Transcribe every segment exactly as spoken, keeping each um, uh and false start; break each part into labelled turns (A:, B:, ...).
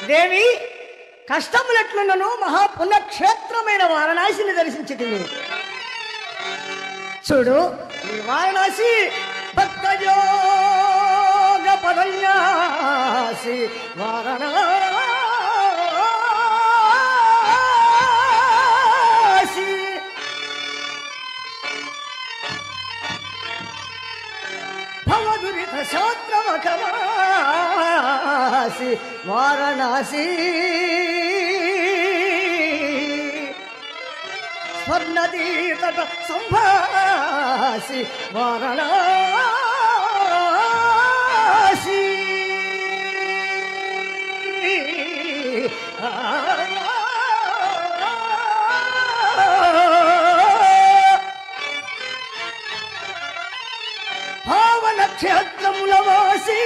A: దేవి కష్టములెట్లున్నను మహాపుణ్యక్షేత్రమైన వారణాసిని దర్శించితిని. చూడు ఈ వారణాసి భక్తయోగ పదన్యాసి వారణాసి భవదురిత శాస్త్రమఖవాసి వారణాసి స్వర్ణదీతట సంభాసి వారణాసి పావన క్షేత్రముల వాసి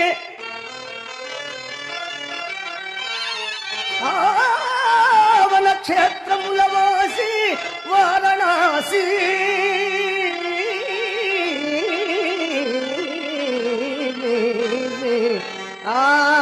A: పావన క్షేత్రముల వాసి వారణాసి ఆ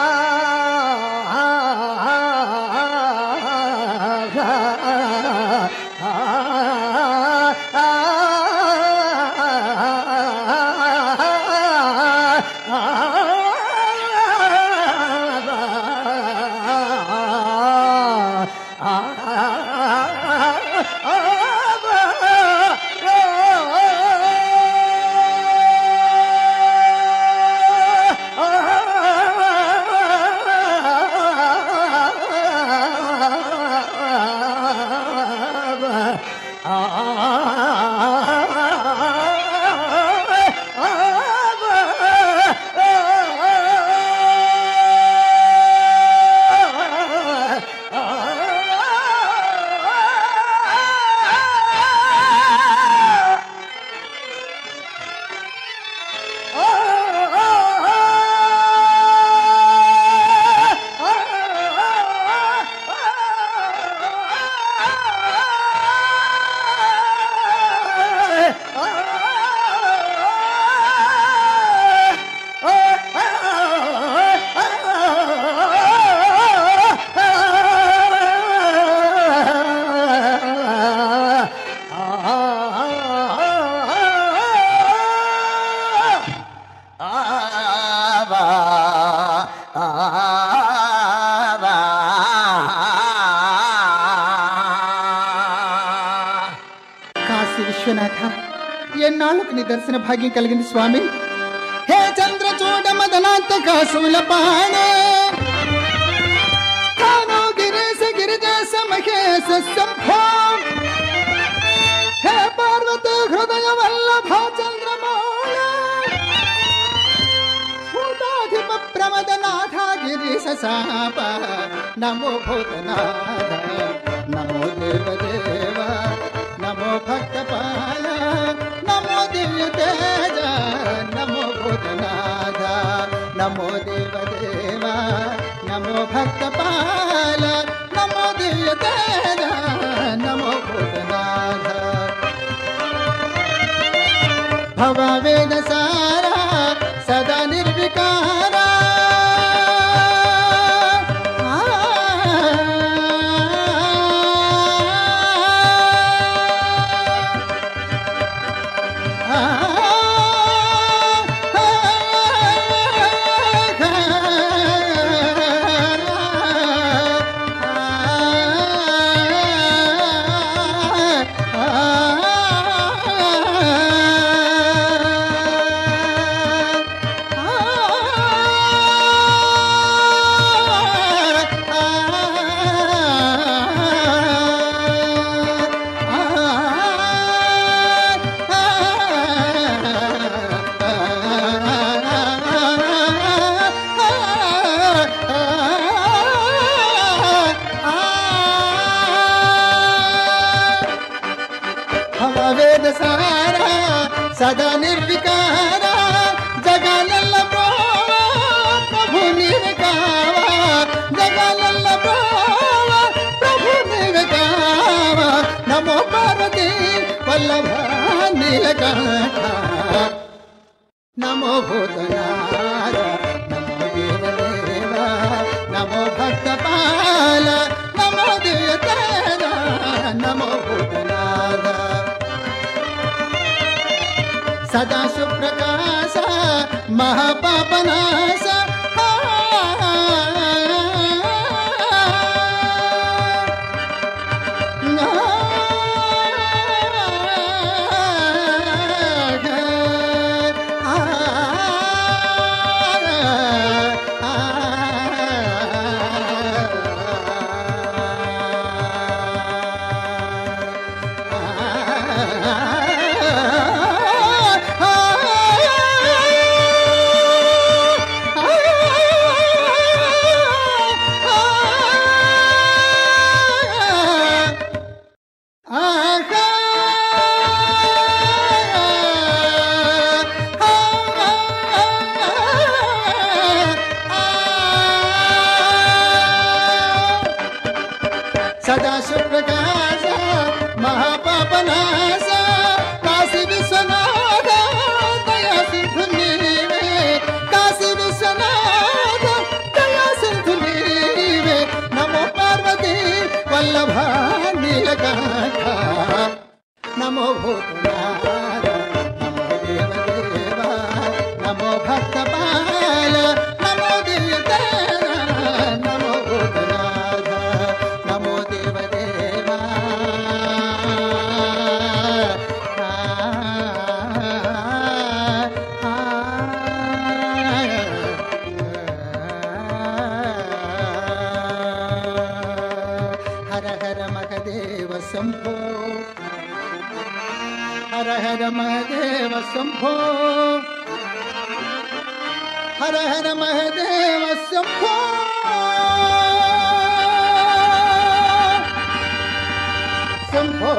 B: ఎన్నాళ్ళకు నీ దర్శన భాగ్యం కలిగింది స్వామి. హే చంద్రచూడ మదనాంత కాసుల పాణే గిరీశ గిరిజేశ మహేశ సంభో హే పార్వతి హృదయ వల్లభ చంద్రమౌళ భూతాధిప ప్రమదనాథ గిరీశ శాప నమో భూతనాథ నమో దేవదేవ నమో భక్తపాల నమో దివ్య తేజ నమో భూతనాథ నమో దేవదేవ నమో భక్తపాల నమో దివ్య తేజ నమో భూతనాథ భవ వేద సారా సదా నిర్వికారా సదా నిర్వికార జగలల్ల ప్రభు నిర్వికావ జగలల్ల ప్రభు నిర్వికావ నమో పార్వతీ వల్లభ నీలకంఠ నమో భూతనాథ నమో దేవదేవ నమో భక్త సదా సుప్రకాశ మహాపాపనాశ సదా సుప్రకాశ మహాపాపనాశ కాశీ విశ్వనాథ దయా సింధు నీవే కాశీ విశ్వనాథ దయా సింధు నీవే నమో పార్వతీ వల్లభ నీలకంఠ నమో భూతనాథ నమో దేవదేవ నమో భక్తపాల నమో దివ్యదేవ నమో భూతనాథ నమో దేవదేవా హర హర మహదేవ శంభో హర హర మహదేవ శంభో హర హర మహదేవ శంభో శంభో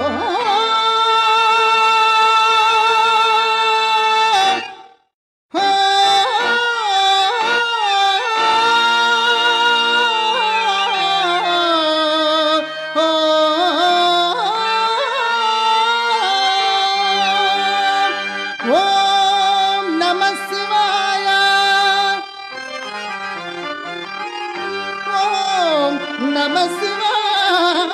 B: ఓం నమః శివాయ ఓం నమః శివాయ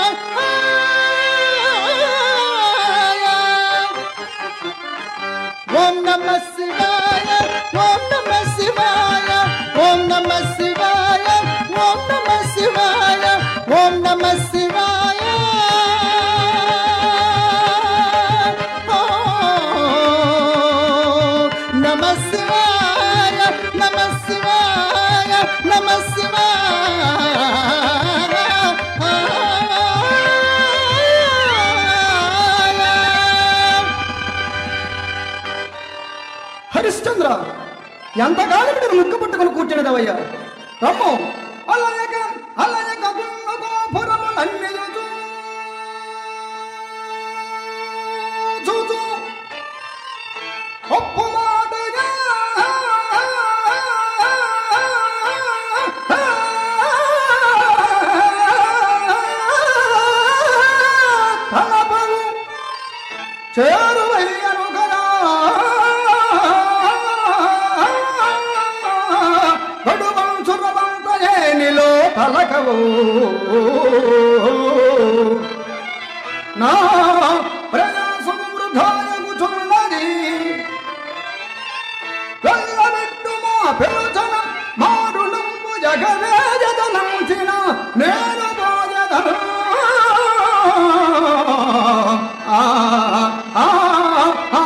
B: ఓం నమః శివాయ ఓం నమః శివాయ ఓం నమః శివాయ ఓం నమః శివాయ ఓం నమః శివాయ నమః శివాయ నమః శివాయ నమః
A: హరిశ్చంద్ర ఎంతకాలం మీరు ముక్క పట్టుకుని కూర్చున్నదవయ్యా రమ్ము అల్లయక అల్లయక పురములన్నీ చూచు ఒప్పు మాటగా తలపలు చేరువయ్యను కదా కడువం చురవంతయేనిలో తలకవు నా ప్రయాసం వృధాయగుచున్నది వెళ్ళబెట్టు మా పిలుచన మారులంబు జగవేజదనంచిన నేను పోయదను ఆ ఆ ఆ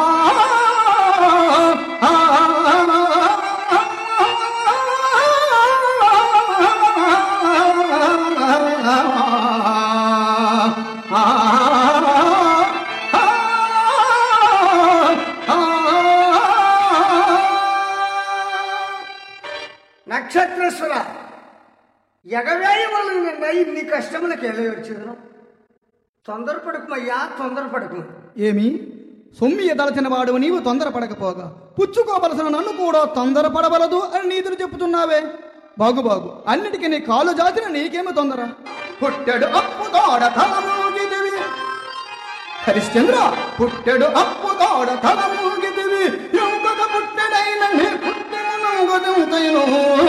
A: నక్షత్రేశ్వర ఎగవేయ వల్ల నిన్న ఇన్ని కష్టములకు వెళ్ళవచ్చును తొందరపడకుమయ్యా తొందరపడకు
C: ఏమి సొమ్మి ఎదలచిన వాడు నీవు తొందరపడకపోగా పుచ్చుకోవలసిన నన్ను కూడా తొందరపడవలదు అని నీతులు చెప్పుతున్నావే బాగు బాగు అన్నిటికీ నీ కాలు జాతిన నీకేమి తొందర
A: పుట్టెడు అప్పు తోడ తలమూగిదివి హరిశ్చంద్ర పుట్టెడు అప్పు తోడ తలమూగిదివి ఇంకొక పుట్టెడైన నీ పుట్టెను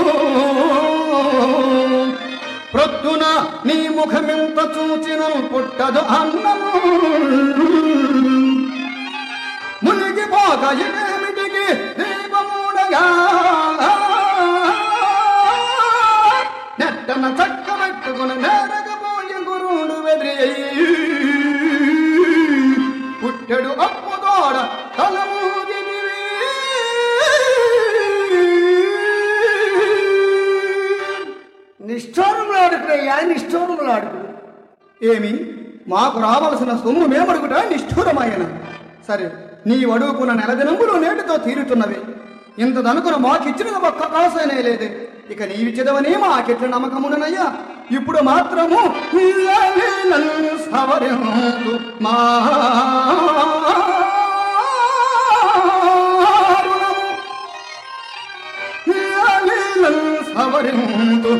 A: ప్రొద్దున నీ ముఖమింత చూచిన పుట్టదు అన్నము మునిగిపోక ఇకేమిటికి దీపమూడగా నెట్టన చక్క పెట్టుకుని నేరకపోయి గురుడు వెదిరి పుట్టెడు అప్పుదోడ తలమూగిదివి
B: నిష్ఠూరములాడుకురయ్యా నిష్ఠూరములాడుకు.
C: ఏమి మాకు రావలసిన సొమ్ము మేమడుగుట నిష్ఠూరమాయన. సరే, నీ అడుగుకున్న నెల దినములు నేటితో తీరుతున్నవి. ఇంత దనుకున మాకిచ్చిన ఒక్క కాసనే లేదే. ఇక నీవిచ్చదవని మాకెట్ల నమ్మకమునయ్యా. ఇప్పుడు మాత్రము సవరించు మారుణము సవరించు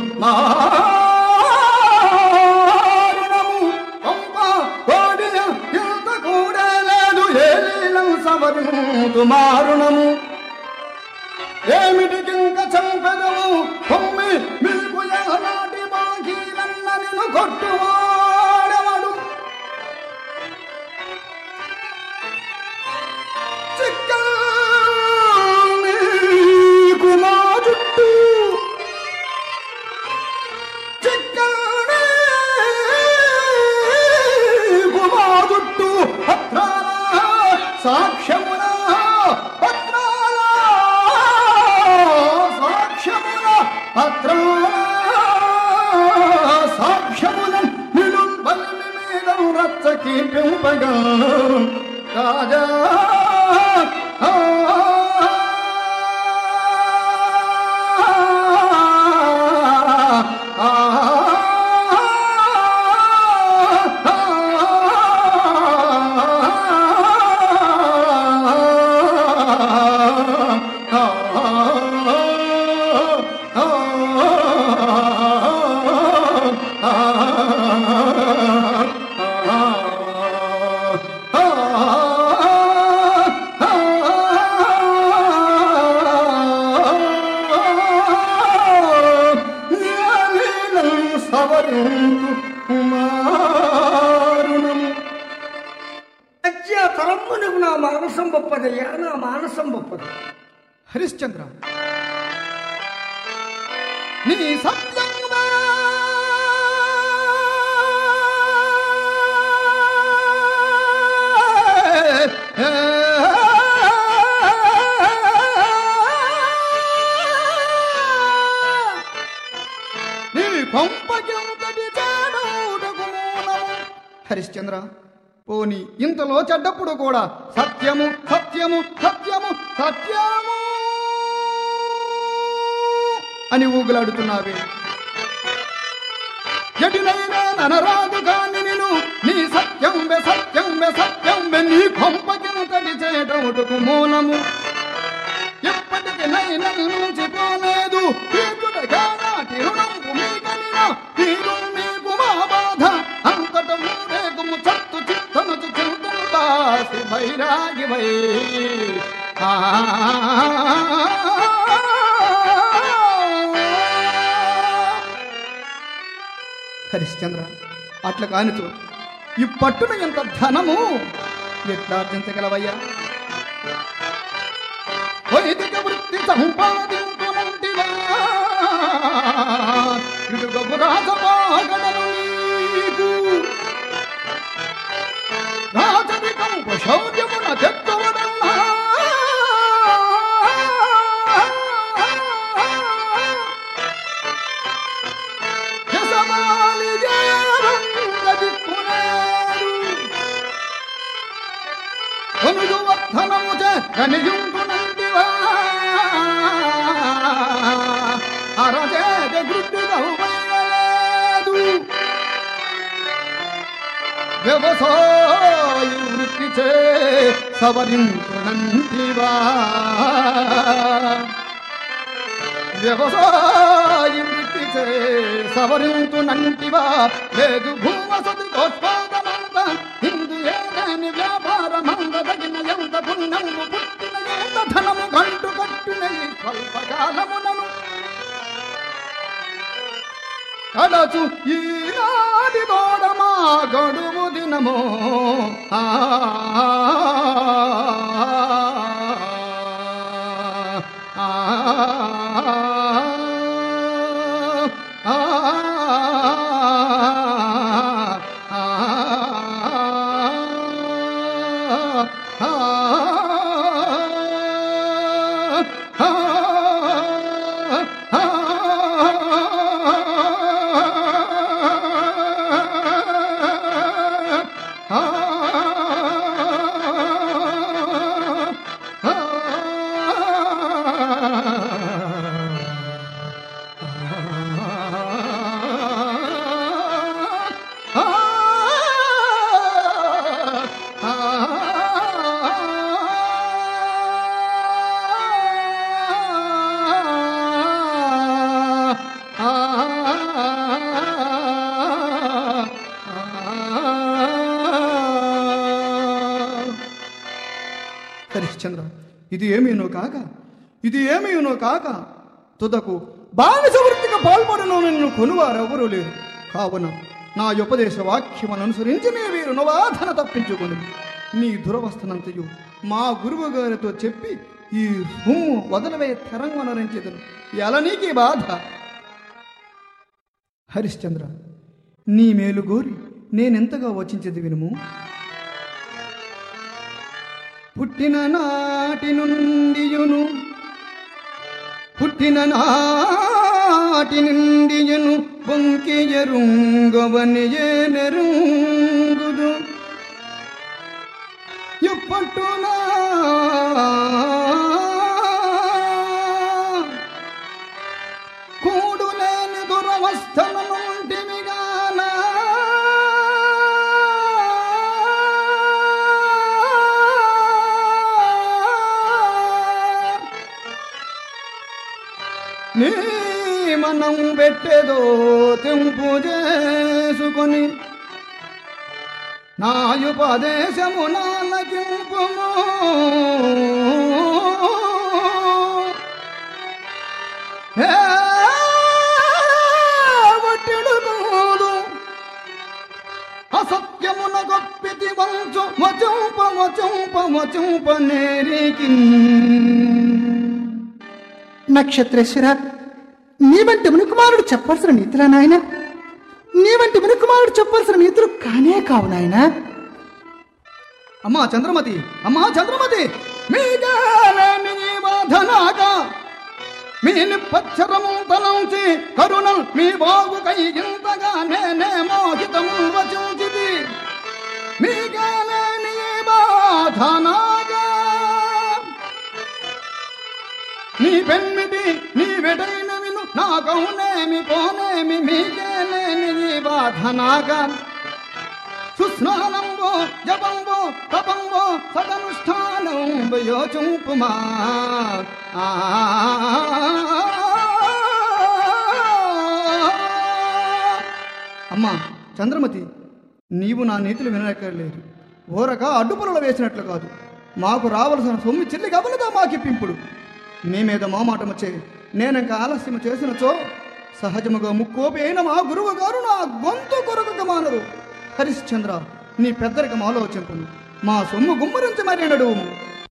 C: మారుణము పంప కోడియ ఇంత కూడా లేదు ఏలీలం సవరించు మారుణము ఏమిటికింక చంపెదవు కొమ్మి మీకు నాటి బాకీలన్న నిన్ను కొట్టువాడవడు చిక్కకు మా జుట్టు చిక్కకు మా జుట్టు పత్రాల సాక్ష్యమున సాక్ష్యమునం నిను బలిమి మీద రచ్చకి పెంపగా రాజా
B: తరమ్మునకు నా మానసం బొప్పదయ్యా, నా మానసం బొప్పదు.
C: హరిశ్చంద్ర, నీ సత్యంగా నీ పంపకెంతటి చేడవుటకు మూలము. హరిశ్చంద్ర, పోని ఇంతలో చెడ్డప్పుడు కూడా సత్యము సత్యము సత్యము సత్యము అని ఊగులాడుతున్నావే. ఎటునైనా ననరాదు కాని నిను నీ సత్యం వె సత్యం వె సత్యం వె నీ కొంపకింతటి చేయటముటకు మూలము. ఎప్పటికి నైనా నుంచి పోలేదు నాటి రుణంకు మీకలిన తీరు మీకు మా బాధ అంతట మూరేగుము చత్తు చిత్తనుచు చింతాసి భైరాగి వై. హరిశ్చంద్ర, అట్లా కానిచు ఈ పట్టున ఎంత ధనము ఎట్లా ఆర్జించగలవయ్యా? వైదిక వృత్తి సంపాదించునంటివా ఇడుగపు రాజపాగడను నీకు రాజరికంపు శౌర్యమున తెచ్చువడన్నా యసమాలి జయరంగదిక్కునేరు కొనుగు వర్ధనము చే కనియుంటునంటివా అరచేత వృత్తిగౌలేదు వ్యవసాయ వృత్తి చే సవరించునంటివా వ్యవసాయ వృత్తి చే సవరించునంటివా లేదు భూవసతి కోస్పాదమంత హిందు ఏదని వ్యాపారమందగిన ఎంత పుణ్యము పుట్టిన ఎంత ధనము గంటు కట్టిన స్వల్పకాలమునను కలచు ఈ ఏడాది తోడమా గడువు దినమో ఆ
A: హరిశ్చంద్ర, ఇది ఏమీనో కాక ఇది ఏమీనో కాక తుదకు బానిస వృత్తికి పాల్పడను నిన్ను కొనువారెవరూ లేరు. కావున నా ఉపదేశ వాక్యమును అనుసరించి నీ వీరు నవాధన తప్పించుకొని నీ దురవస్థనంతయు మా గురువు గారితో చెప్పి ఈ హుమ్ము వదలవే తెరంగనరించేదను. ఎలా నీకీ బాధ? హరిశ్చంద్ర, నీ మేలు గోరి నేనెంతగా వచించేది వినుము. పుట్టిన నాటి నుండియును పుట్టిన నాటి నుండియును బొంకియరుంగవని ఏనెరుంగుదు ఎప్పట్టునా కూడులేని దురవస్థల నుండిమిగాన నీ మనం పెట్టేదో తెంపు చేసుకొని నాయుపదేశము నాలకింపుము వట్టిడుకోదు అసత్యమున గొప్పితి వంచు వచంప వచంప వచంప నేరికి.
B: నక్షత్రేశ్వర, నీ వంటి మునికుమారుడు చెప్పాల్సిన నీతులా నాయన? నీ వంటి మునికుమారుడు చెప్పాల్సిన నీతులు కానే కావు నాయన.
A: అమ్మా చంద్రమతి, అమ్మా చంద్రమతి, మీగాలేమి నీ బాధనాక మీ నిప్పచ్చరము తలంచి కరుణం మీ బాగు కై ఇంతగా నేనే మోహితము వచించిది. మీగాలేని బాధనాగా నీ పెన్మిటి నీ వెడైన విను నాకౌనేమి పోనేమి మీకేలేని బాధనాగా సుస్నానంబో జపంబో తపంబో సదనుష్ఠానంబో యోచుంపుమా. అమ్మా చంద్రమతి, నీవు నా నీతులు వినక్కర్లేదు. ఓరక అడ్డుపులలో వేసినట్లు కాదు. మాకు రావలసిన సొమ్మి చెల్లి గబలదా మాకిప్పింపుడు. నీ మీద మోమాటం వచ్చే నేనింక ఆలస్యం చేసినచో సహజముగా ముక్కోపి అయిన మా గురువు గారు నా గొంతు కొరకు మానరు. హరిశ్చంద్ర, నీ పెద్దరికం ఆలోచింపును. మా సొమ్ము గుమ్మరించి మరి నడువు.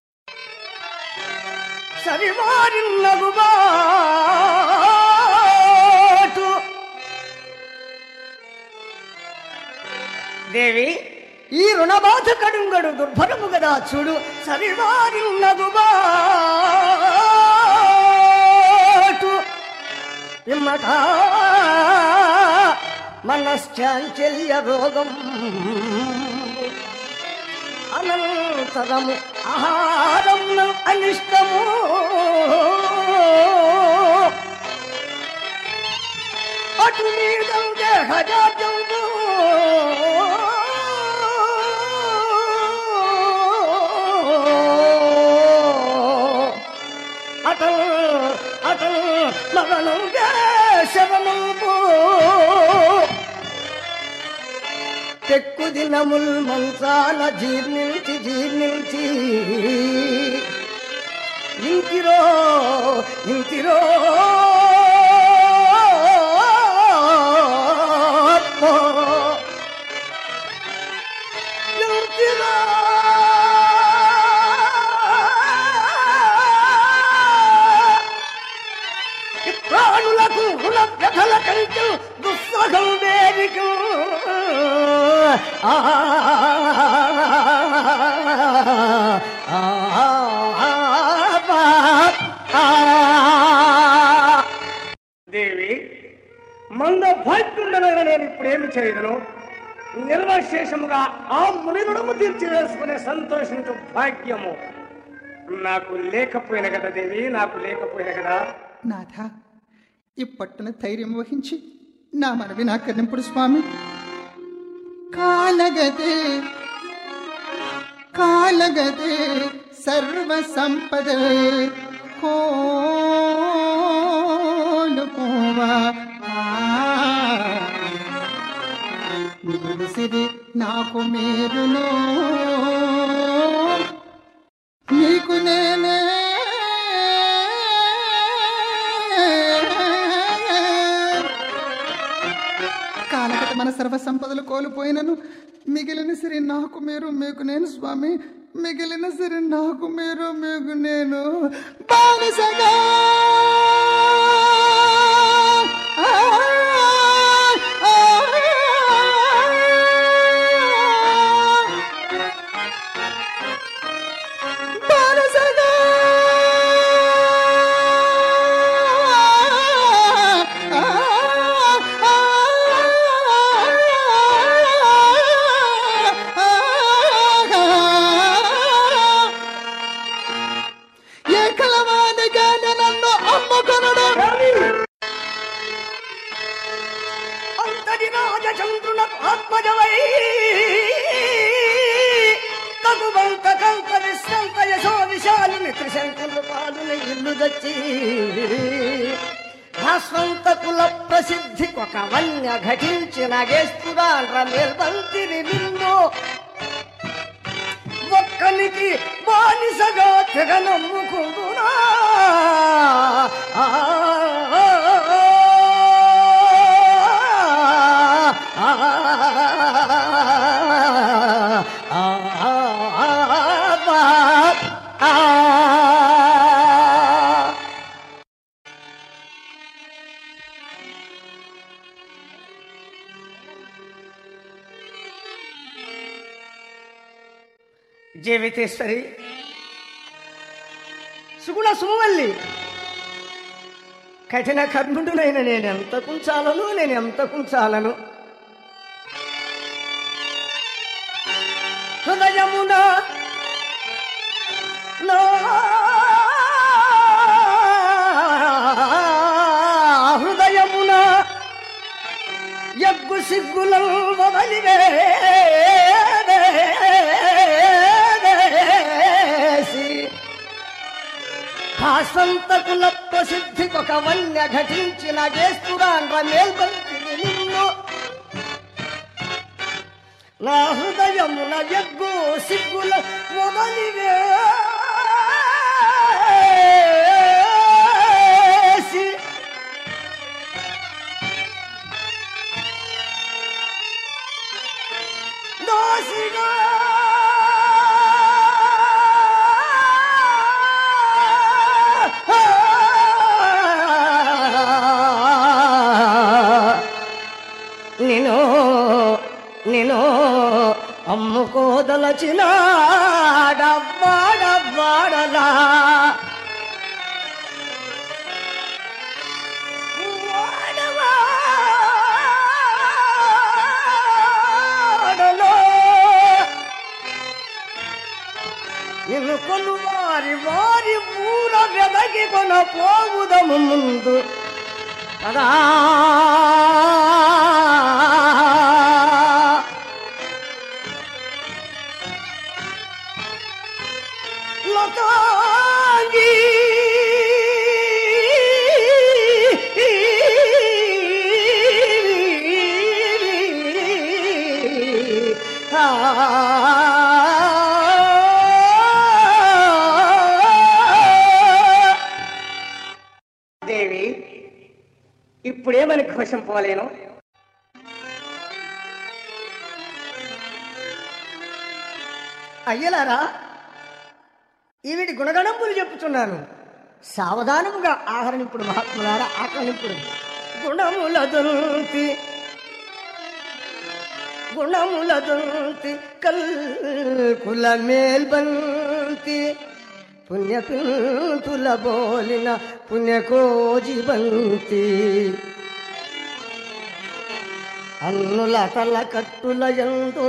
D: దేవి, ఈ రుణబాధ కడుంగడు దుర్భరము గదా చూడు. సరివారిన్నగుబాటు ఇమ్మట మనశ్చాంచల్య రోగం అనంతరము ఆహారం అనిష్టము అటు మీదం దేహజాజంబు అటల్ అటల్ మరణం శరణంబు తెక్కు దినముల్ మంచాల జీర్ణించి జీర్ణించి ఇంటిరో ఇంటిరో Oh దేవి, మంద భాగ్యుండనగా నేను ఇప్పుడేమి చేయదును? నిర్వశేషముగా ఆ మునిగుణము తీర్చి వేసుకునే సంతోషించు భాగ్యము నాకు లేకపోయిన కదా దేవి, నాకు లేకపోయిన కదా.
B: నాథ, ఇప్పట్టున ధైర్యం వహించి నా మనవి నా కన్నెంపుడు స్వామి. కాలగదే కాలగదే సర్వ సంపద కోలుకోవా నిలిసిది నాకు మీరును నీకు నేనే కాలగత మన సర్వ సంపదలు కోల్పోయినను మిగిలిన సిరి నాకు మీరు మీకు నేను స్వామి. మిగిలిన సిరి నాకు మీరు మీకు నేను బానిసగా బానిసగా
D: అంతటి రాజచంద్రునకు ఆత్మజవై కగుబంత కంత విశ్రంత యశో విశాలిని త్రిశంకులు పాలున ఇల్లు దచ్చి భాస్వంత కుల ప్రసిద్ధికి ఒక వన్య ఘటించిన గేస్తురాండ్ర మేల్బంతిని నిన్ను ఒక్కనికి బానిసగా తెగ నమ్ముకుంటున్నా. జీవితేశ్వరి, సుగుణ సుమవల్లి, కఠిన కర్ముడునైన నేను ఎంత కుంచాలను నేను ఎంత కుంచాలను హృదయమున నా హృదయమున యగ్గు సిగ్గులను వదలివే భాసంత కుల ప్రసిద్ధికి ఒక వన్య ఘటించిన గేస్తురాండ్ర మేల్బంతిని నిన్ను నా హృదయమున యగ్గు సిగ్గుల మొదలివేసి దోసిగా నేను నేను అమ్ముకోదలచిన డబ్బాడబ్బాడలా వాడవాడలో నిన్ను కొను వారి వారి ఊర వెదకి కొన పోవుదము ముందు కదా. లతాంగి దేవి, ఇప్పుడేమని కోసం పోలేను? అయ్యలారా, ఈవిడి గుణగణంపులు చెప్పుచున్నాను, సావధానముగా ఆహరణింపుడు మహాత్ములారా, ఆకలింపుడు. గుణముల దొల్తి గుణముల దొంతి కల్ కుల మేల్బంతి పుణ్యపింతుల బోలిన పుణ్యకోజి బంతి అన్నుల తల కట్టుల యందు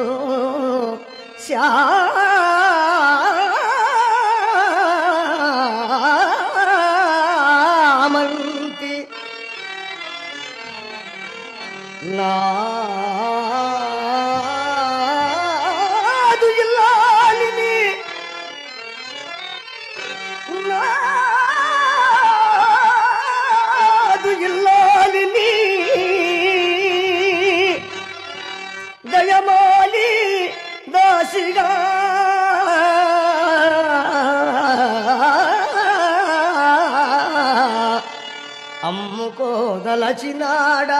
D: శ్యామంతి నాదు ఇల్లాలిని నాదు ఇల్లాలిని దయమాలి దాసిగా అమ్ముకోదలచినాడ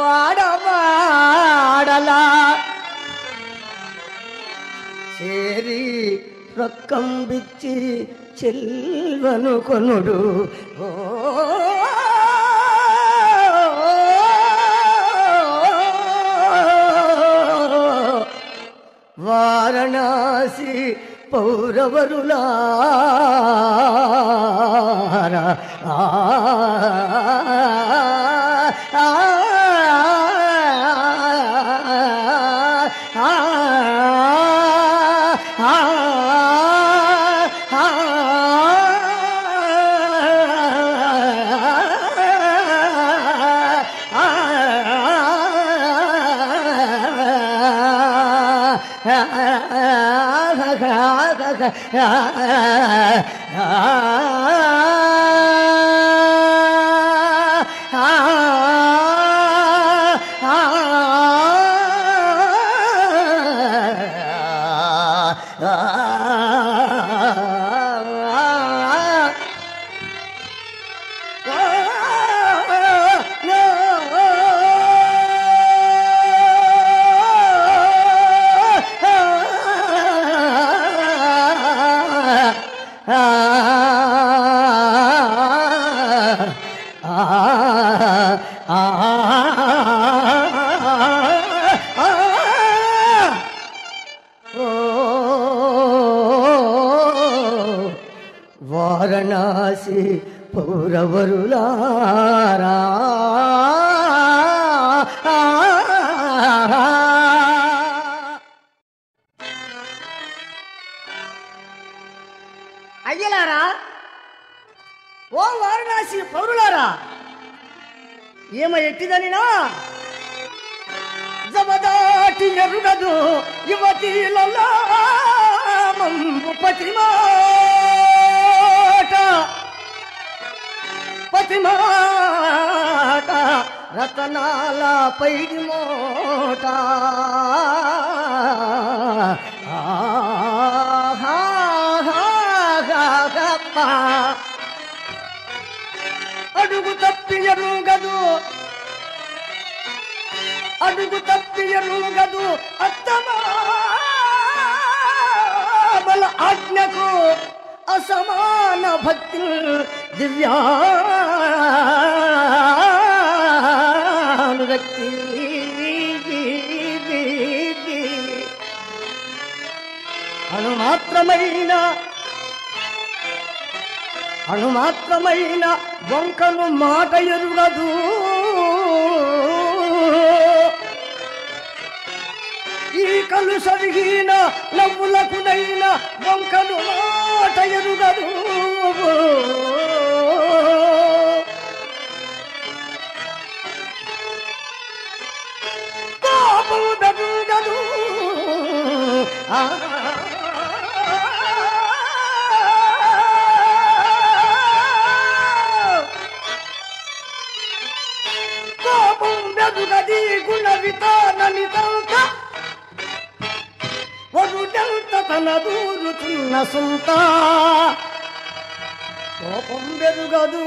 D: వాడవాడలా చేరి రొక్కం బిచ్చి చెల్వను కొనుడు ఓ వారణాసి పౌరవరులారా ఆ ఆ వారణాసి పౌరవరులారా అయ్యలారా ఓ వారణాసి పౌరులారా ఏమ ఎట్టిదనినా జమదాటి ఎరుగదు యువతీలలో మంబు పతిమాట పతిమాట రతనాల పైడి మోట అడుగు తప్పి ఎరుగదు అడుగు తప్పి ఎరుగదు అత్తమా బల ఆజ్ఞకు అసమాన భక్తి దివ్యానురక్తి అణుమాత్రమైన అణుమాత్రమైన వంకను మాట ఎరుగదు ఈ కలు సరిగిన నవ్వులకునైన వంకను మాట ఎరుగదు కోపము బెరుగదు కోపం బెరుగది గుణ వితాననితంత వరుడెంత తన దూరుతున్న సుంత కోపం బెరుగదు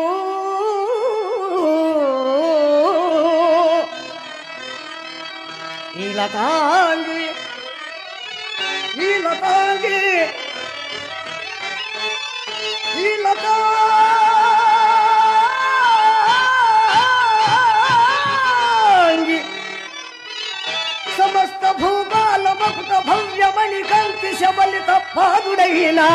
D: ఈలతాంగి ఈలతాంగి ఈలతాంగి సమస్త మకుట భవ్యమణి కంకి శబలిత పాదుడైనా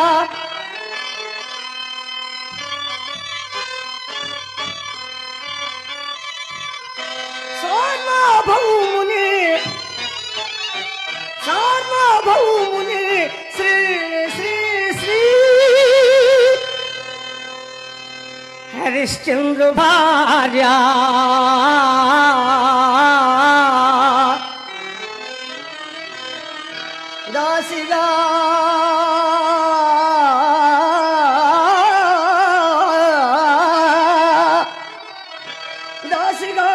D: సార్వభౌముని సార్వభౌముని శ్రీ శ్రీ శ్రీ హరిశ్చంద్ర భార్య దాసిగా దాసిగా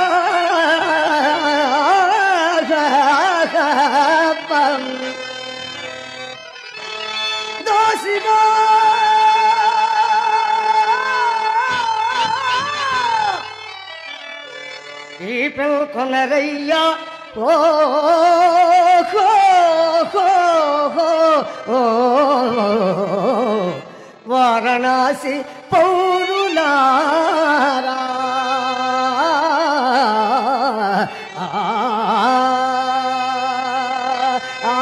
D: దాసిగా ఈ పెల్కొనరయ్యా ఓ హో హో హో ఓ వారణాసి పౌరులారా ఆ ఆ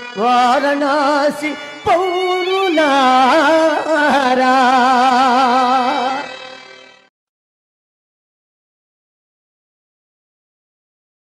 D: వారణాసి పౌరులారా